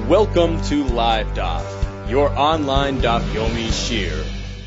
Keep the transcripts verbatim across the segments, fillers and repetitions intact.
Welcome to Live Daf, your online Daf Yomi Shir.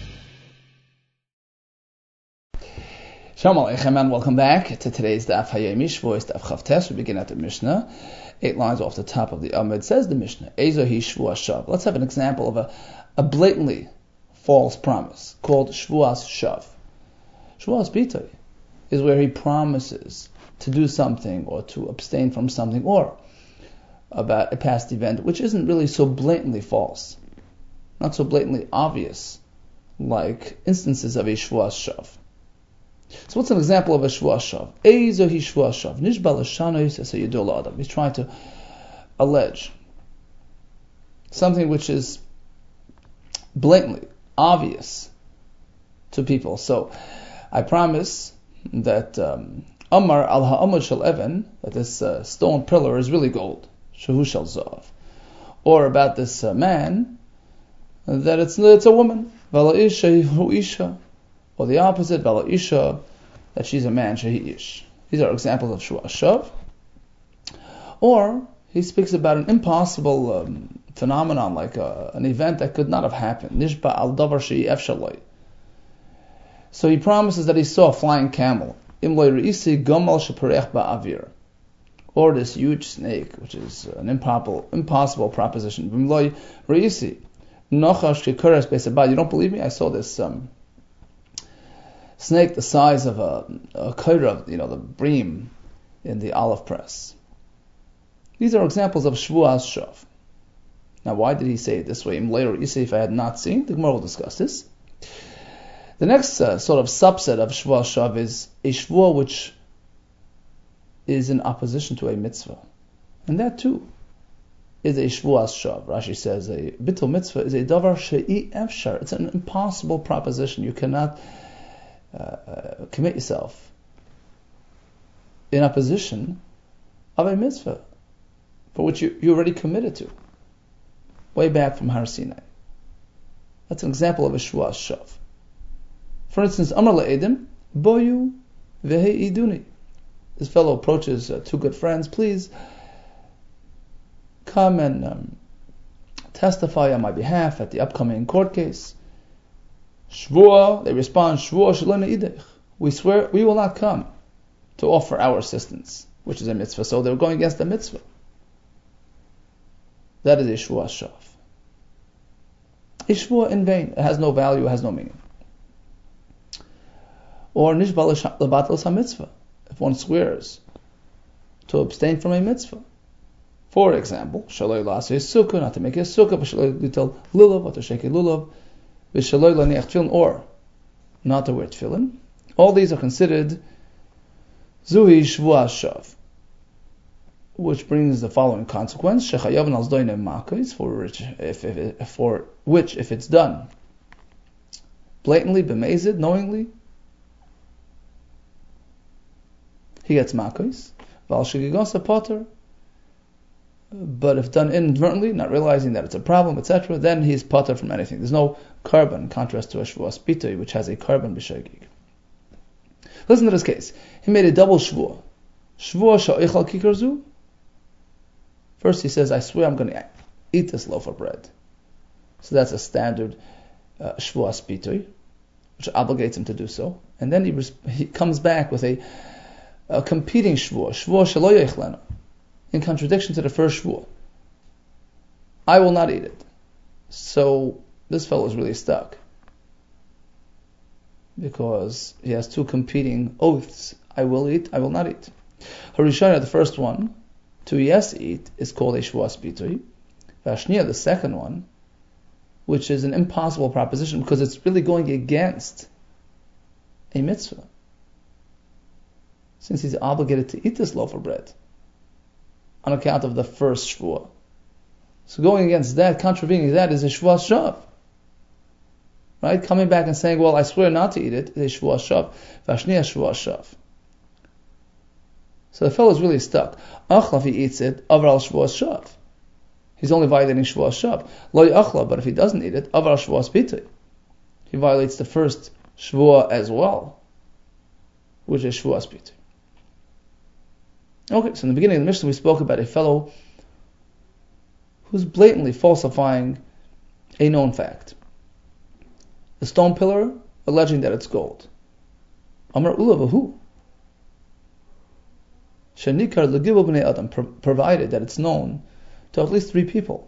Shalom Aleichem and welcome back to today's Daf Hayomi Shvuos Daf Chavtes. We begin at the Mishnah, eight lines off the top of the Amud. Says the Mishnah, Ezo hi Shvuas Shav. Let's have an example of a, a blatantly false promise called Shvuas Shav. Shvuas Bitoy is where he promises to do something or to abstain from something or about a past event which isn't really so blatantly false, not so blatantly obvious like instances of a Shvuas Shav. So what's an example of a Shvuas Shav? Eizo hi Shvuas Shav. Nishba l'shanois es hayidul adam. He's trying to allege something which is blatantly obvious to people. So I promise that um, Amar al ha'amud shel even, that this uh, stone pillar is really gold. Shehu shel zav. Or about this uh, man, that it's it's a woman. Vala isha hu isha. Or the opposite, Vala isha, that she's a man, shehi ish. These are examples of Shvuas Shav. Or he speaks about an impossible um, phenomenon, like a, an event that could not have happened. Nishba al davar shehi efshaloi. So he promises that he saw a flying camel. Imloi reisi gomal sheperech ba'avir. Or this huge snake, which is an impossible, impossible proposition. Imloi reisi nochash kikuras beisabad. You don't believe me? I saw this um, snake the size of a, a kaira, you know, the bream in the olive press. These are examples of Shvuas Shav. Now, why did he say it this way? Later, you say, if I had not seen, the Gemara will discuss this. The next uh, sort of subset of Shvuas Shav is a Shvuah which is in opposition to a mitzvah. And that too is a Shvuas Shav. Rashi says a Bittul mitzvah is a davar she'i efshar. It's an impossible proposition. You cannot uh, uh, commit yourself in opposition of a mitzvah for which you, you already committed to, way back from Har Sinai. That's an example of a Shvuas Shav. For instance, Amar le'edim, boyu vehe iduni. This fellow approaches uh, two good friends, please come and um, testify on my behalf at the upcoming court case. Shvuah, they respond, Shvuah shalom idech. We swear we will not come to offer our assistance, which is a mitzvah. So they're going against the mitzvah. That is a Shvuas Shav. A Shvuah in vain. It has no value, it has no meaning. Or Nishba l'batel ha-mitzvah. If one swears to abstain from a mitzvah. For example, Shaloi la'aseh sukkah, not to make a sukkah, but Shaloi litel lulav, or to shake a lulav, V'Shaloi la'niach tefillin, or not to wear tefillin. All these are considered Zuhi Shvuas Shav, which brings the following consequence: Shechayav al zdoinem makos, for which, if, if, for which, if it's done blatantly, b'mezid, knowingly, he gets makos. Val shegigasa potter. But if done inadvertently, not realizing that it's a problem, et cetera, then he's potter from anything. There's no carbon, in contrast to a Shvuas Bitoy, which has a carbon b'shegig. Listen to this case. He made a double Shvuah. Shvuah sha'oichal kikarzu. First he says, I swear I'm going to eat this loaf of bread. So that's a standard uh, Shvuas Bitoy, which obligates him to do so. And then he, res- he comes back with a, a competing Shvuah. Shvuah shelo yoichlenu. In contradiction to the first Shvuah. I will not eat it. So this fellow is really stuck, because he has two competing oaths. I will eat, I will not eat. Harishana, the first one, to yes eat, is called a Shvuas Bitoy. Vashnia, the second one, which is an impossible proposition because it's really going against a mitzvah, since he's obligated to eat this loaf of bread on account of the first Shvuah. So going against that, contravening that, is a Shvuas Shav. Right? Coming back and saying, well, I swear not to eat it, is a Shvuas Shav. Vashniya Shvuas Shav. So the fellow is really stuck. Achla, if he eats it, Avral Shvuas Shav. He's only violating Shvuas Shav. Lo Achla, but if he doesn't eat it, Avral Shvuas Bitoy. He violates the first Shvuah as well, which is Shvuas Bitoy. Okay, so in the beginning of the Mishnah we spoke about a fellow who's blatantly falsifying a known fact. The stone pillar, alleging that it's gold. Amar ulavahu. Shenikar legibul b'nei adam, provided that it's known to at least three people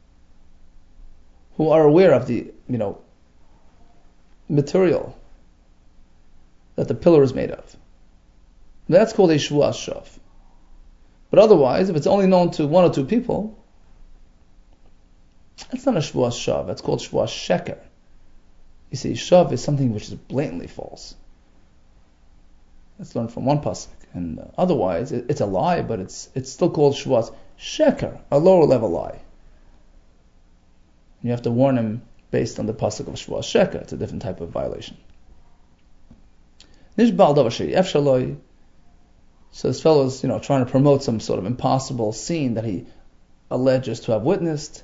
who are aware of the, you know, material that the pillar is made of. That's called a shvuas shav. But otherwise, if it's only known to one or two people, that's not a shvuas shav. That's called shvuas sheker. You see, shav is something which is blatantly false. Let's learn from one pasuk. And uh, otherwise, it, it's a lie, but it's it's still called shvuas sheker, a lower level lie. You have to warn him based on the pasuk of shvuas sheker. It's a different type of violation. Nishbal davar she'ef shaloi. So this fellow is, you know, trying to promote some sort of impossible scene that he alleges to have witnessed.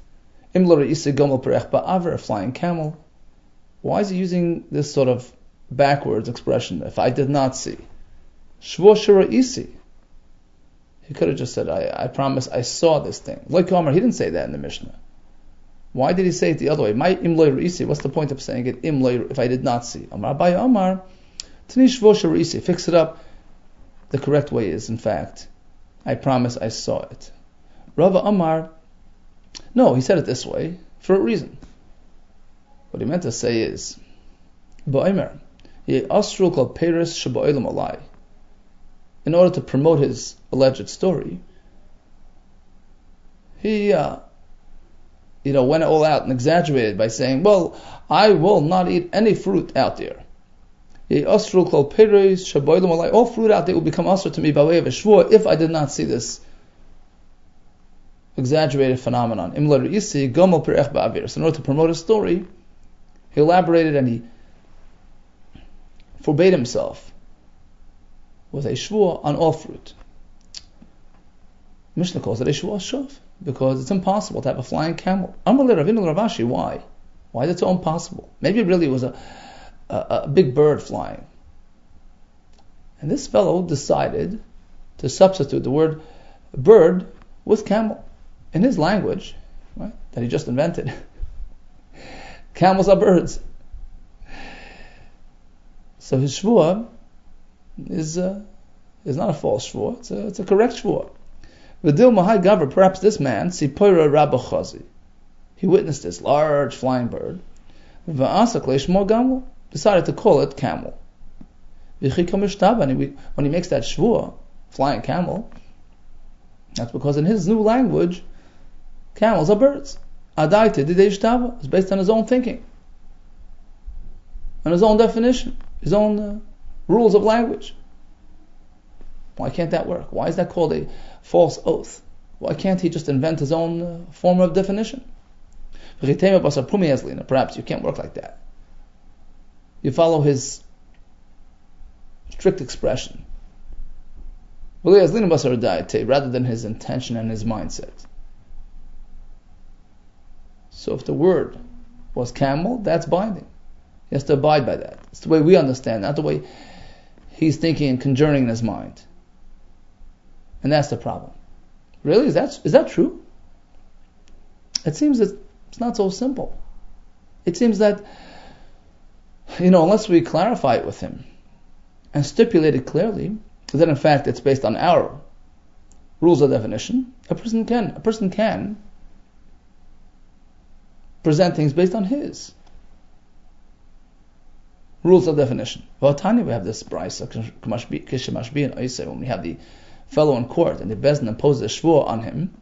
A flying camel. Why is he using this sort of backwards expression? If I did not see. Shvo shira isi. He could have just said, I, I promise I saw this thing. Like Omar, he didn't say that in the Mishnah. Why did he say it the other way? My im loy isi. What's the point of saying it im loy if I did not see? Omar Abai Omar. Tani shvo shira isi. Fix it up. The correct way is, in fact, I promise I saw it. Rava Amar, no, he said it this way for a reason. What he meant to say is, Ba'omer, ye asru kol peres sheba'olam alai. In order to promote his alleged story, he, uh, you know, went all out and exaggerated by saying, well, I will not eat any fruit out there. All fruit out there will become asr to me by way of a shvua if I did not see this exaggerated phenomenon. So in order to promote his story, he elaborated and he forbade himself with a shvua on all fruit. Mishnah calls it a shvua shav because it's impossible to have a flying camel. Why? Why is it so impossible? Maybe it really was a A, a big bird flying. And this fellow decided to substitute the word bird with camel in his language, right, that he just invented. Camels are birds. So his shvua is uh, is not a false shvua, it's a, it's a correct shvua. V'dil mahai gaver, perhaps this man, Sipoira Rabba Chazi, he witnessed this large flying bird. V'asak leishmo gamel, decided to call it camel. When he makes that shvua, flying camel, that's because in his new language, camels are birds. Adaita didei shtava is based on his own thinking, on his own definition, his own uh, rules of language. Why can't that work? Why is that called a false oath? Why can't he just invent his own uh, form of definition? Perhaps you can't work like that. You follow his strict expression, rather than his intention and his mindset. So if the word was camel, that's binding. He has to abide by that. It's the way we understand, not the way he's thinking and conjuring in his mind. And that's the problem. Really? Is that, is that true? It seems that it's not so simple. It seems that, you know, unless we clarify it with him and stipulate it clearly, that in fact it's based on our rules of definition, a person can, a person can present things based on his rules of definition. V'atani, we have this brisa, when we have the fellow in court and the bezdin imposes a shvua on him,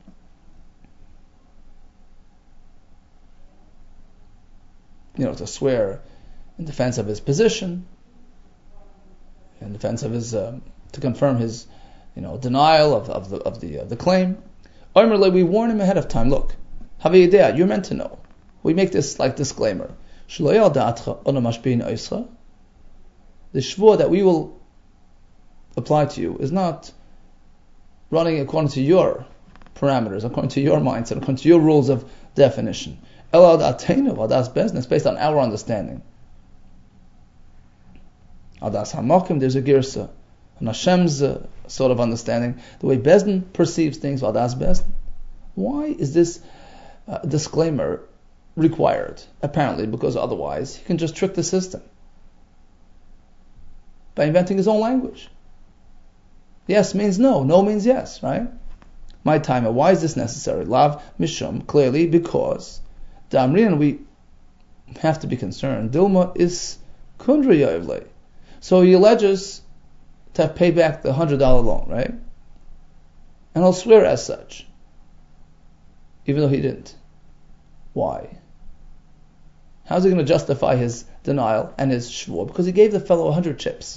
you know, to swear in defense of his position, in defense of his, um, to confirm his, you know, denial of, of the of the of the claim. We warn him ahead of time. Look, you're meant to know. We make this like disclaimer. The shvua that we will apply to you is not running according to your parameters, according to your mindset, according to your rules of definition. It's based on our understanding. Adas hamakim, there's a girsa, and Hashem's uh, sort of understanding, the way Bezdin perceives things. Adas Bezdin. Why is this uh, disclaimer required, apparently, because otherwise he can just trick the system by inventing his own language. Yes means no, no means yes, right? My time, why is this necessary? Lav mishum, clearly because Damrian, we have to be concerned. Dilma is kundra yoivle. So he alleges to have paid back the hundred dollar loan, right? And he'll swear as such, even though he didn't. Why? How's he going to justify his denial and his shvur? Because he gave the fellow a hundred chips.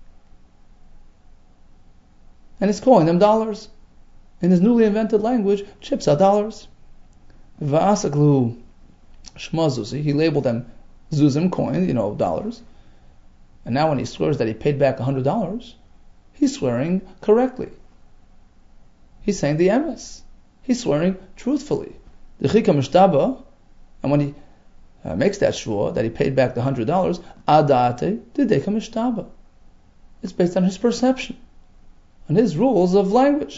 And he's calling them dollars. In his newly invented language, chips are dollars. V'asaklu shmazuzi, he labeled them zuzim, coin, you know, dollars. And now when he swears that he paid back a hundred dollars, he's swearing correctly. He's saying the emes. He's swearing truthfully. The chika mishtaba, and when he uh, makes that shvur that he paid back the hundred dollars, adate dideka mishtaba. It's based on his perception, on his rules of language.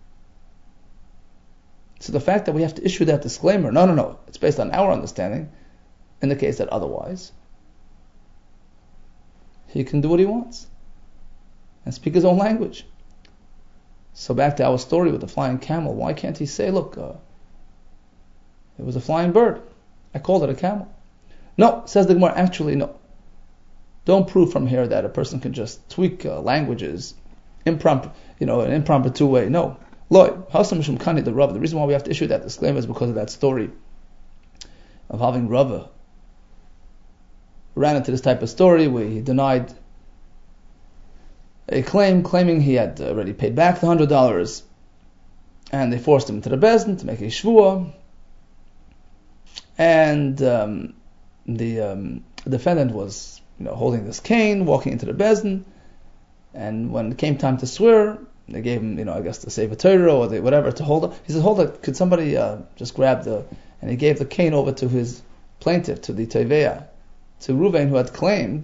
So the fact that we have to issue that disclaimer, no, no, no, it's based on our understanding, in the case that otherwise, he can do what he wants and speak his own language. So back to our story with the flying camel, why can't he say, look, uh, it was a flying bird, I called it a camel? No, says the Gemara, actually no. Don't prove from here that a person can just tweak uh, languages, impromptu, you know, an impromptu way. No. Loy, Hasam Mishum Kani the Rava. The reason why we have to issue that disclaimer is because of that story of having Rava ran into this type of story where he denied a claim, claiming he had already paid back the hundred dollars, and they forced him into the Bezdin to make a shvuah, and um, the um, defendant was, you know, holding this cane, walking into the Bezdin, and when it came time to swear, they gave him, you know, I guess to save a Torah or they, whatever to hold it. He said, hold it, could somebody uh, just grab the, and he gave the cane over to his plaintiff, to the Teveya, to Ruvain, who had claimed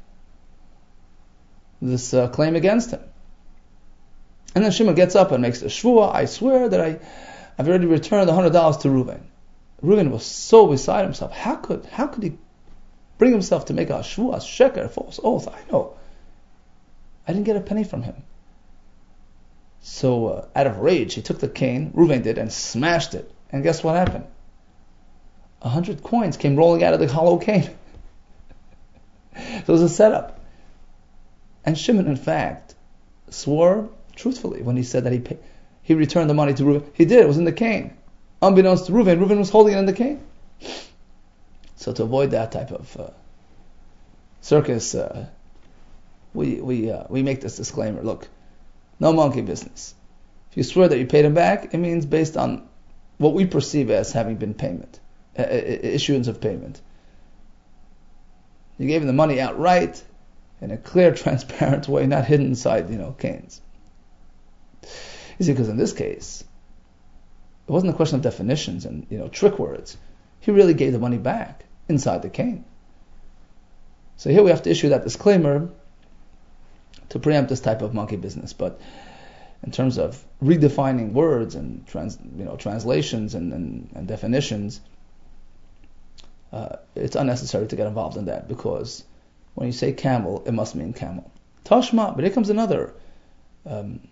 this uh, claim against him. And then Shimon gets up and makes a shvuah, I swear that I, I've already returned the hundred dollars to Ruvain. Ruvain was so beside himself. How could, how could he bring himself to make a shvuah, a sheker, a false oath? I know. I didn't get a penny from him. So, uh, out of rage, he took the cane, Ruvain did, and smashed it. And guess what happened? A hundred coins came rolling out of the hollow cane. So it was a setup. And Shimon, in fact, swore truthfully when he said that he pay, he returned the money to Ruvain. He did, it was in the cane. Unbeknownst to Ruvain, Ruvain was holding it in the cane. So to avoid that type of uh, circus, uh, we we uh, we make this disclaimer. Look, no monkey business. If you swear that you paid him back, it means based on what we perceive as having been payment, uh, issuance of payment. You gave him the money outright, in a clear, transparent way, not hidden inside, you know, canes. You see, because in this case, it wasn't a question of definitions and, you know, trick words. He really gave the money back inside the cane. So here we have to issue that disclaimer to preempt this type of monkey business. But in terms of redefining words and trans, you know, translations and, and, and definitions, uh, it's unnecessary to get involved in that, because when you say camel, it must mean camel. Tashma, but here comes another um,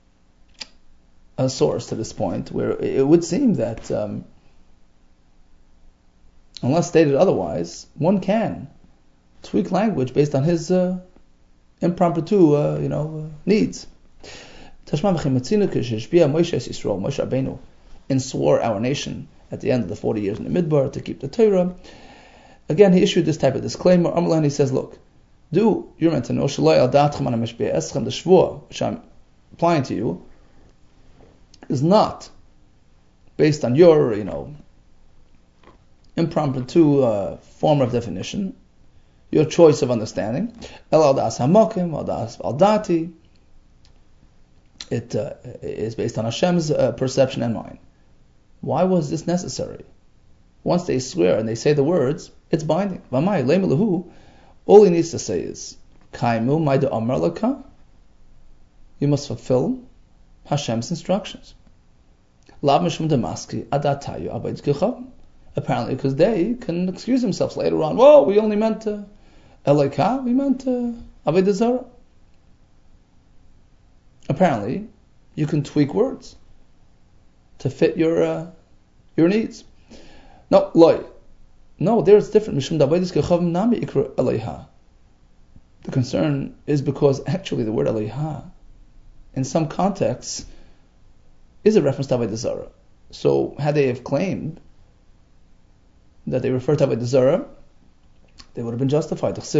a source to this point, where it would seem that um, unless stated otherwise, one can tweak language based on his uh, impromptu, uh, you know, uh, needs. Tashma v'chimatzinu k'sheshbia Moshe Yisrael, Moshe Rabbeinu, and swore our nation at the end of the forty years in the Midbar to keep the Torah. Again, he issued this type of disclaimer. Amalan, he says, look, do, you're meant to know, Shalai al da'atchem ana mishbei eschem, the shvur, which I'm applying to you, is not based on your, you know, impromptu uh, form of definition, your choice of understanding. El al da'as hamokim, al da'as al da'ati. It uh, is based on Hashem's uh, perception and mine. Why was this necessary? Once they swear and they say the words, it's binding. V'amai le'melahu. All he needs to say is, Kaimu ma'ida amar laka. You must fulfill Hashem's instructions. Lav mishum damaski adatayu abayis kechavim. Apparently, because they can excuse themselves later on. Whoa, we only meant uh, Eloka, we meant uh, Avodah Zarah. Apparently, you can tweak words to fit your uh, your needs. No, loy. No, there it's different. Mishum dabayis kechavim nami ikra Eloha. The concern is because actually the word Eloha, in some contexts, is a reference to Avodah Zarah. So, had they have claimed that they refer to Avodah Zarah, they would have been justified. Okay,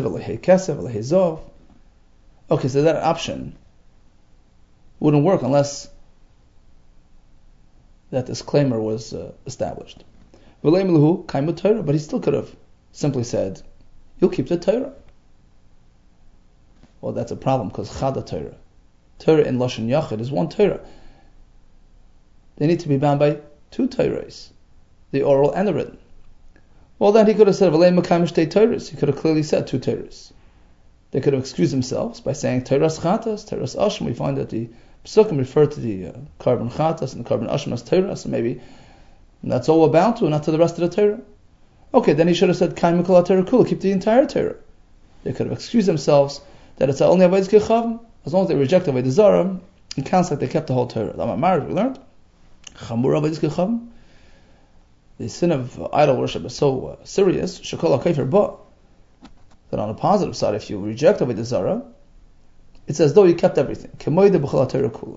so that option wouldn't work unless that disclaimer was uh, established. But he still could have simply said, you'll keep the Torah. Well, that's a problem because Chada Torah. Torah in Lashon Yachid is one Torah. They need to be bound by two Torahs, the oral and the written. Well, then he could have said, he could have clearly said two Torahs. They could have excused themselves by saying Torahs Chatas, Torahs Asham. We find that the Pesukim refer to the uh, carbon Chatas and the carbon Asham as Torah, so maybe that's all we're bound to, not to the rest of the Torah. Okay, then he should have said Kaim Mikol Torah Kula, keep the entire Torah. They could have excused themselves that it's only Avodah Kechavim. As long as they reject Avodah Zarah, it counts like they kept the whole Torah. Amar, we learned Chamur Avodah Kechavim. The sin of uh, idol worship is so uh, serious, Shekol HaKefer Ba, that on the positive side, if you reject Avodah Zarah, it's as though you kept everything. Kemoide b'chol Torah kula.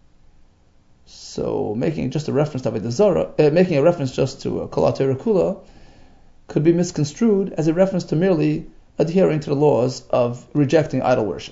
So making just a reference to Avodah Zarah, uh, making a reference just to uh, Kol Torah kula, could be misconstrued as a reference to merely adhering to the laws of rejecting idol worship.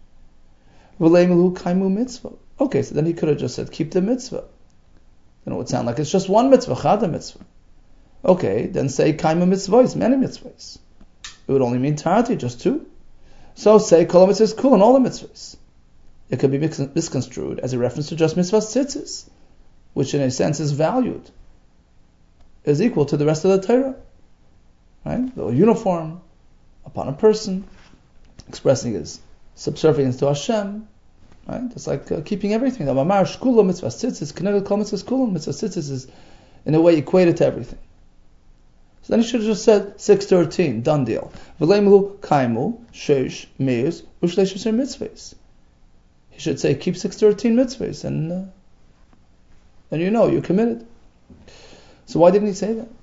Okay, so then he could have just said, keep the mitzvah. Then it would sound like it's just one mitzvah, chada mitzvah. Okay, then say kaima mitzvahs, many mitzvahs. It would only mean tarati, just two. So say kol mitzvahs kul and all the mitzvahs. It could be misconstrued as a reference to just mitzvahs tzitzis, which in a sense is valued, is equal to the rest of the Torah. Right? The uniform upon a person, expressing his subservience to Hashem. Right? It's like uh, keeping everything. The mamar shkula mitzvah tzitzis, connected kol mitzvahs kul, mitzvah tzitzis is in a way equated to everything. So then he should have just said six thirteen, done deal. V'leimlu kaimu sheish meis u'shleish yisrael mitzvahs. He should say keep six thirteen mitzvahs, and uh, and you know you're committed. So why didn't he say that?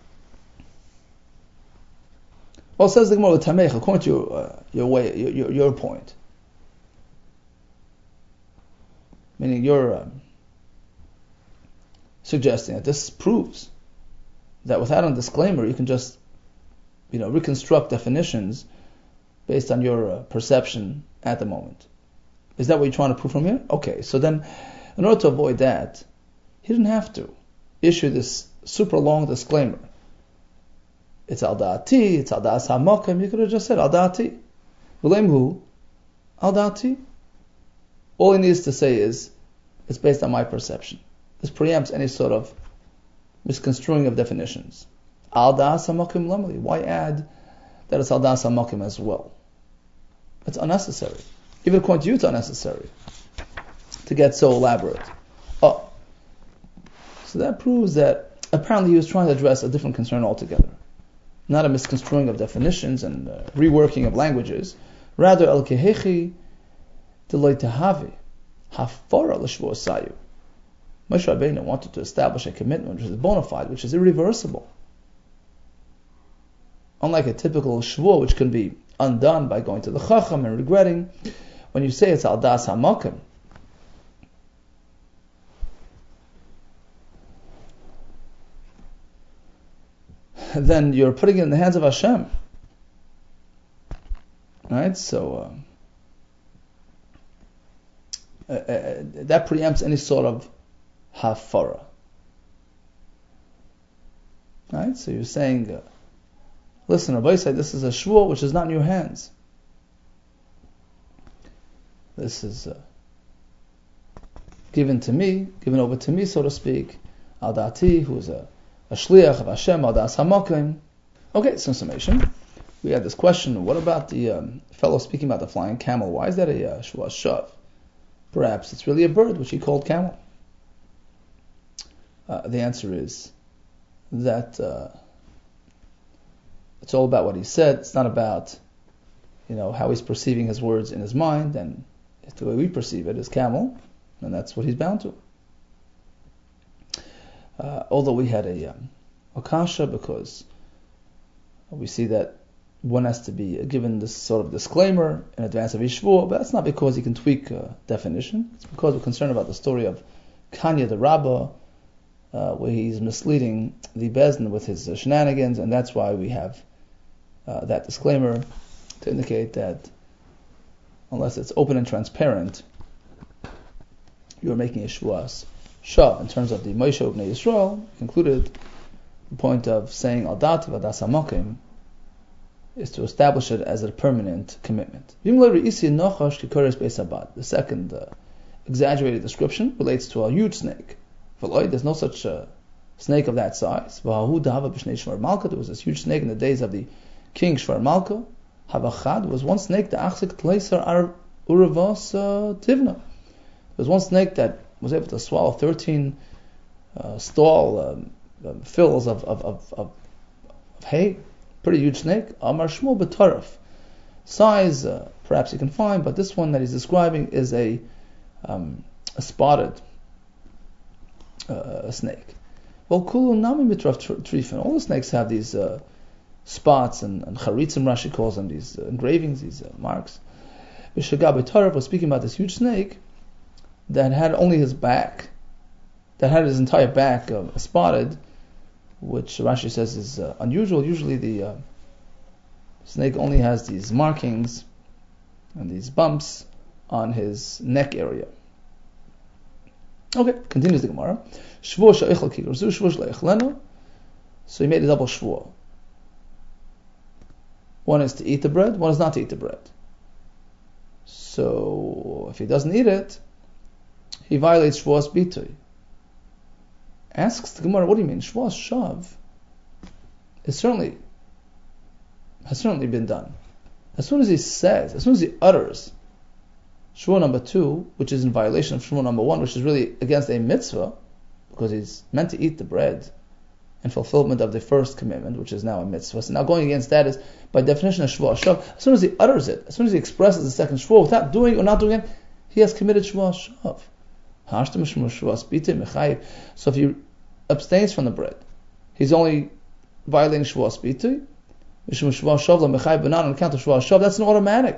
Well, says the Gemara, Tamech, according to your, uh, your way, your, your, your point, meaning you're um, suggesting that this proves that without a disclaimer, you can just, you know, reconstruct definitions based on your uh, perception at the moment. Is that what you're trying to prove from here? Okay, so then, in order to avoid that, he didn't have to issue this super long disclaimer. It's al da'ati, it's al da'as ha'makim. You could have just said al da'ati. V'leimhu, al da'ati. All he needs to say is, it's based on my perception. This preempts any sort of misconstruing of definitions. Al da'as ha'makim lamali. Why add that it's al da'as ha'makim as well? It's unnecessary. Even according to you, it's unnecessary to get so elaborate. Oh, so that proves that apparently he was trying to address a different concern altogether. Not a misconstruing of definitions and uh, reworking of languages. Rather, el kehechi delay tahavi hafara l'shvuos sayu. Moshe Rabbeinu wanted to establish a commitment which is bona fide, which is irreversible. Unlike a typical shvuah, which can be undone by going to the chacham and regretting, when you say it's al das hamakim, then you're putting it in the hands of Hashem. Right? So uh, uh, uh, that preempts any sort of hafara. Right? So you're saying, uh, listen, Rabbi said this is a shvuah which is not in your hands. This is uh, given to me, given over to me, so to speak. Al Dati, who is a a shliach of Hashem, al das hamakim. Okay, some summation. We had this question: what about the um, fellow speaking about the flying camel? Why is that a uh, shav? Perhaps it's really a bird which he called camel. Uh, the answer is that uh, it's all about what he said. It's not about, you know, how he's perceiving his words in his mind, and the way we perceive it is camel, and that's what he's bound to. Uh, although we had a um, a kasha, because we see that one has to be given this sort of disclaimer in advance of each shvuah, but that's not because he can tweak uh, definition. It's because we're concerned about the story of Kanya the Rabbah, uh, where he's misleading the Bezdin with his uh, shenanigans, and that's why we have uh, that disclaimer to indicate that unless it's open and transparent, you are making a shvuas shah. In terms of the Moshe Bnei Yisrael, included the point of saying al dati v'das hamokim is to establish it as a permanent commitment. The second uh, exaggerated description relates to a huge snake. There's no such uh, snake of that size. There was this huge snake in the days of the king Shvar Malka. Havachad was one snake, the Achzik Tleiser Uravos Tivna. There was one snake that was able to swallow thirteen uh, stall um, um, fills of, of, of, of, of hay. Pretty huge snake. Amar Shmuel B'Taraf. Size, uh, perhaps you can find, but this one that he's describing is a, um, a spotted uh, snake. Well, Kulu Nami Mitraf Trifin. All the snakes have these uh, spots and, and charitzim, Rashi calls them, these uh, engravings, these uh, marks. V'Shagab B'Taraf was speaking about this huge snake that had only his back, that had his entire back uh, spotted, which Rashi says is uh, unusual. Usually the uh, snake only has these markings and these bumps on his neck area. Okay, continues the Gemara. Shvuah she'echel kigrzu, shvuah she'echlenu. So he made a double shvuah. One is to eat the bread, one is not to eat the bread. So if he doesn't eat it, he violates shvuah's bitui. Asks the Gemara, what do you mean? Shvuah shav is certainly has certainly been done. As soon as he says, as soon as he utters shvuah number two, which is in violation of shvuah number one, which is really against a mitzvah, because he's meant to eat the bread in fulfillment of the first commitment, which is now a mitzvah. So now going against that is, by definition, a shvuah shav. As soon as he utters it, as soon as he expresses the second shvuah, without doing or not doing it, he has committed shvuah shav. So if he abstains from the bread, he's only violating shvuah bitui. On account of shvuah shav, that's an automatic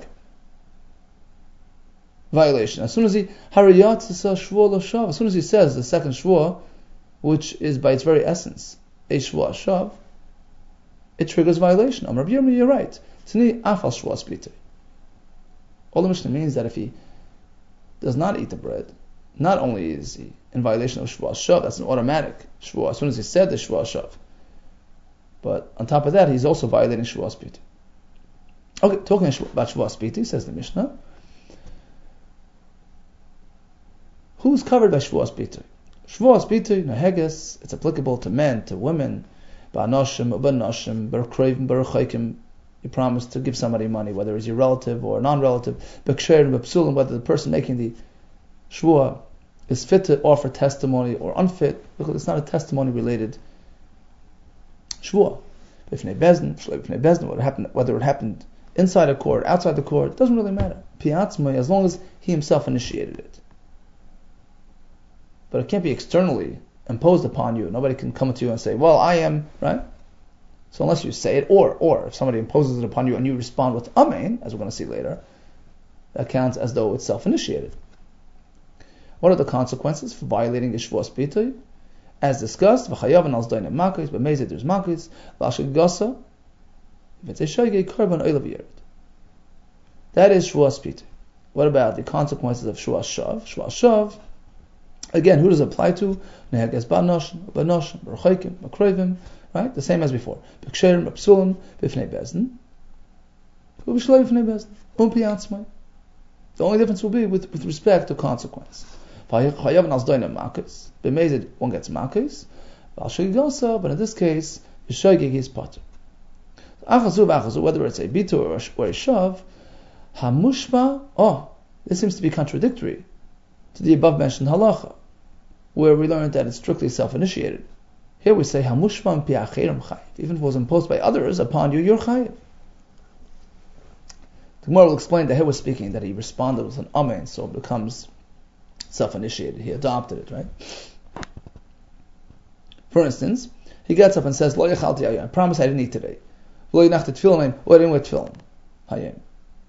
violation. As soon as he hariyat shvuah shav, as soon as he says the second shvuah, which is by its very essence a shvuah shav, it triggers violation. Amar Rabbi Yirmiyah, you're right. Tani afal shvuah bitui. All the Mishnah means that if he does not eat the bread, not only is he in violation of shvuah shav, that's an automatic shvuah, as soon as he said the shvuah shav, but on top of that, he's also violating shvuah bitui. Okay, talking about shvuah bitui, says the Mishnah, who's covered by shvuah bitui? Shvuah bitui, naheges, it's applicable to men, to women, ba'anoshim, ba'anoshim, ba'kravim, ba'rachaykim. You promise to give somebody money, whether it's your relative or a non-relative, ba'ksherim, ba'psulim, whether the person making the shvuah is fit to offer testimony or unfit, because it's not a testimony related shvuah. B'fnei bezdin, b'fnei bezdin, whether it happened, whether it happened inside a court, outside the court, it doesn't really matter. Piatzmai, as long as he himself initiated it. But it can't be externally imposed upon you. Nobody can come to you and say, well, I am, right? So unless you say it, or or if somebody imposes it upon you and you respond with amen, as we're going to see later, that counts as though it's self-initiated. What are the consequences for violating the shvuah bitui? As discussed, v'chayav al zdayin makis, b'mezid there's makis, v'ashik gasa, if it's a shaygei korban oil v'yered. That is shvuah bitui. What about the consequences of shvuah shav? Shvuah shav, again, who does it apply to? Neheges ba'noshim, ba'noshim, b'rachaykim, b'kravim, right? The same as before. B'ksherim, b'psulim, b'fnei bezdin, b'shlei b'fnei bezdin, umpiyatzmai. The only difference will be with, with respect to consequence. Chayav al zdayin makis, b'mezid one gets makis, v'ashik gasa, but in this case, v'shaygig is potter. Achazu v'achazu, whether it's a bitu or a, or a shav, hamushma, oh, this seems to be contradictory to the above mentioned halacha. where we learned that it's strictly self-initiated. Here we say, Hamushvam pi acherim chayiv. Even if it was imposed by others upon you, you're chayiv. The Gemara will explain that he was speaking that he responded with an amen, so it becomes self-initiated. He adopted it, right? For instance, he gets up and says, Lo yachalti hayom, I promise I didn't eat today. Lo yinachti tefillin, or I didn't wear tefillin. Hayom.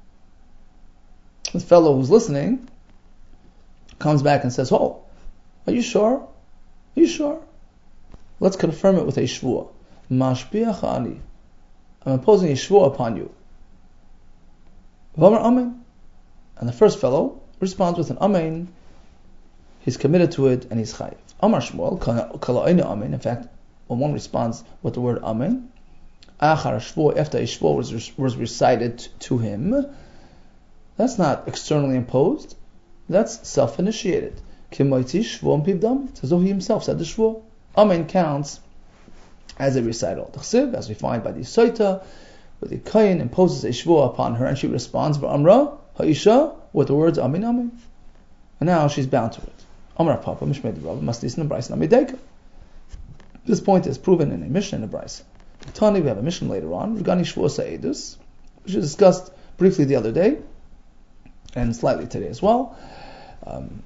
The fellow who's listening comes back and says, oh, are you sure? Are you sure? Let's confirm it with a shvuah. Mashbiach ani. I'm imposing a shvuah upon you. V'amar amen. And the first fellow responds with an amen. He's committed to it and he's chayiv. Amar Shmuel, kala oina amen. In fact, when one responds with the word amen, achar shvuah, after a shvuah was, was recited to him, that's not externally imposed. That's self-initiated. Kimaiti shvuah pivdam. It's as though he himself said the shvuah. Amen counts as a recital. The chsiv, as we find by the Soita, where the Kayin imposes a shvuah upon her and she responds v'amra ha'isha with the words amen amen. And now she's bound to it. Amar Papa mishmei Rabba maslis in the Brisa namideka. This point is proven in a Mishnah in the Brisa. Tani, we have a Mishnah later on regarding shvuah sa'edus, which is discussed briefly the other day and slightly today as well. Um,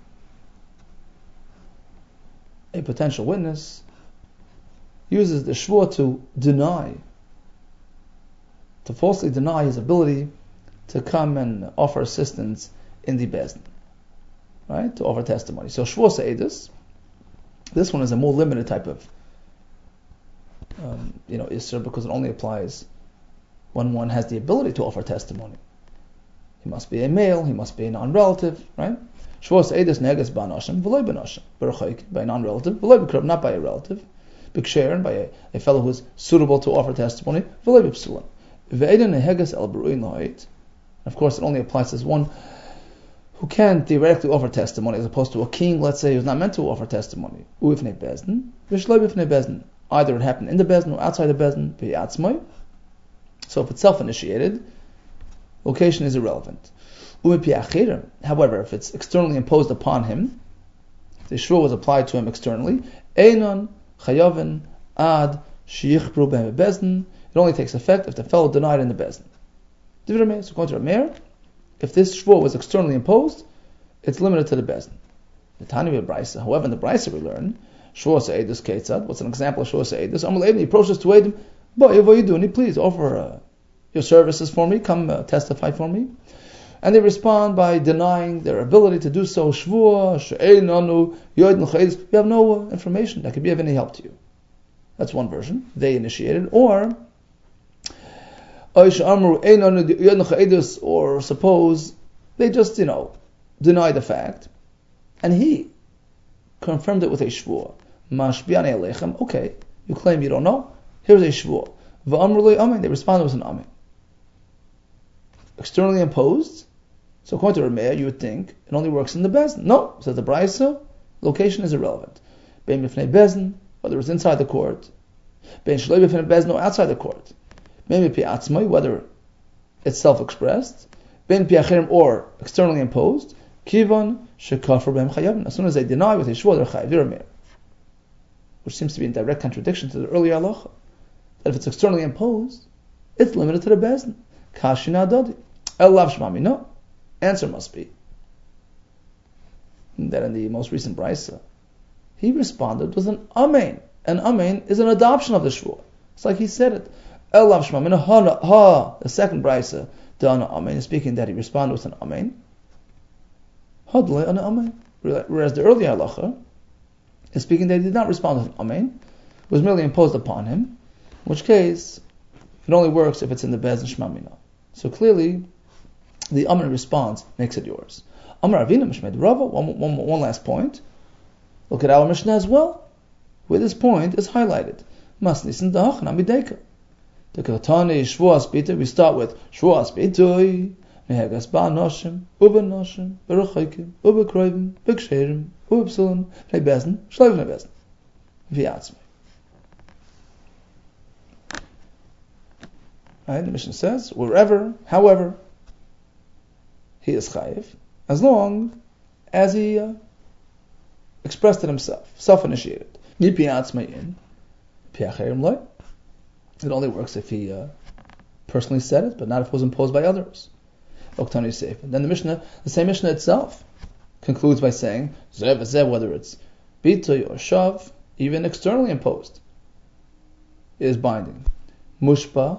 a potential witness uses the shvuah to deny, to falsely deny his ability to come and offer assistance in the bezdin, right? To offer testimony. So shvuah sa'edus, this one is a more limited type of, um, you know, isser, because it only applies when one has the ability to offer testimony. He must be a male, he must be a non-relative, right? Shvuah sa'edus negas ba'anoshim, v'loy ba'anoshim, b'rechoik, by a non-relative, v'loy b'krov, not by a relative, b'ksherin, by a, a fellow who is suitable to offer testimony, v'loy b'psulim. V'eidin nehegas el b'ru'in lo'it. Of course, it only applies as one who can theoretically offer testimony, as opposed to a king, let's say, who's not meant to offer testimony. U'ifnei bezdin, v'shloy b'ifnei bezdin. Either it happened in the bezdin or outside the bezdin, v'yatzmai. So if it's self-initiated, location is irrelevant. However, if it's externally imposed upon him, if the shvuah was applied to him externally, einon chayavin ad shiyichbru b'hem bezdin. It only takes effect if the fellow denied in the bezdin. So according to Rameir, if this shvuah was externally imposed, it's limited to the bezdin. The Tani of Brisa. However, in the Brisa we learn shvuah sa'edus ketzad. What's an example of shvuah sa'edus? Amal Ibn, he approaches to Eidim, but Yavoyiduni, please offer uh, your services for me. Come uh, testify for me. And they respond by denying their ability to do so. Shvuah, she'einanu, yoidin chayis. We have no information that could be of any help to you. That's one version. They initiated. Or, or suppose they just, you know, deny the fact, and he confirmed it with a shvuah. Mashbiane alechem. Okay, you claim you don't know. Here's a shvuah. V'amru amen. They responded with an amen. Externally imposed. So according to Rameir, you would think it only works in the bezdin. No, says the Brisa, location is irrelevant. Bein b'fnei bezdin, whether it's inside the court. Bein shloi b'fnei bezdin, or outside the court. Bein b'pi atzmai, whether it's self-expressed. Bein pi acherim, or externally imposed. Kivan shekafar b'hem chayavin. As soon as they deny with a shvuah, they're chayav Rameir, which seems to be in direct contradiction to the earlier halacha, that if it's externally imposed, it's limited to the bezdin. Kashina dodi. Elav shmami, no. Answer must be that in the most recent Brisa, he responded with an amen. An amen is an adoption of the shvuah. It's like he said it. Elav shmami, ha, ha. The second Brisa, dana amen, is speaking that he responded with an amen. Hadle an amen. Whereas the earlier halacha is speaking that he did not respond with an amen, it was merely imposed upon him, in which case it only works if it's in the bezdin shmamina. So clearly, the Amen response makes it yours. Amar Avina Mishmed Rava, one, one, one last point. Look at our Mishnah as well, where this point is highlighted. Masnisin da'ach namideka. The Katane Shvuah Spita, we start with Shvuah Spitoi, Mehegas Ba'anoshim, Ubanoshim, Beruchaikim, Ubekroivim, Beksherim, Ubepsulim, Nebezin, Shleiv Nebezin. V'yatzmai. Right, the Mishnah says, wherever, however, he is chayiv, as long as he uh, expressed it himself, self-initiated. It only works if he uh, personally said it, but not if it was imposed by others. Then the Mishnah, the same Mishnah itself, concludes by saying, whether it's bitui or shav, even externally imposed, is binding. Mushba,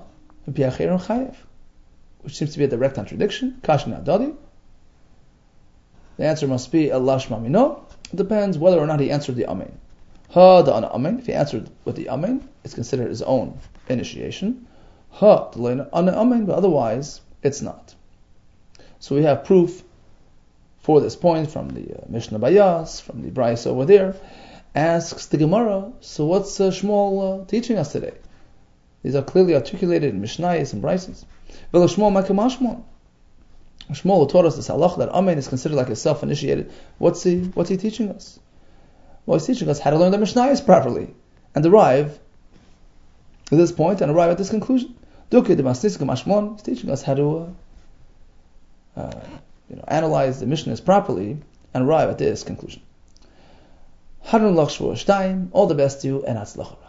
which seems to be a direct contradiction. Kashna Dadi. The answer must be Allah Shmamino. It depends whether or not he answered the Amen. Ha the ana Amen. If he answered with the Amen, it's considered his own initiation. Ha the ana Amen, but otherwise it's not. So we have proof for this point from the uh, Mishnah Bayas, from the Bryce over there. Asks the Gemara, so what's uh, Shmuel uh, teaching us today? These are clearly articulated in Mishnayos and Bryces. V'lo Shmuel makamashmon. Shmuel taught us this halach that Amen is considered like a self-initiated. What's he? What's he teaching us? Well, he's teaching us how to learn the Mishnayos properly and arrive at this point and arrive at this conclusion. Duke de Masnis Kamashmon is teaching us how to, uh, uh, you know, analyze the Mishnahs properly and arrive at this conclusion. Harun Lach Shvuah Shtayim. All the best to you and Hatzlacha.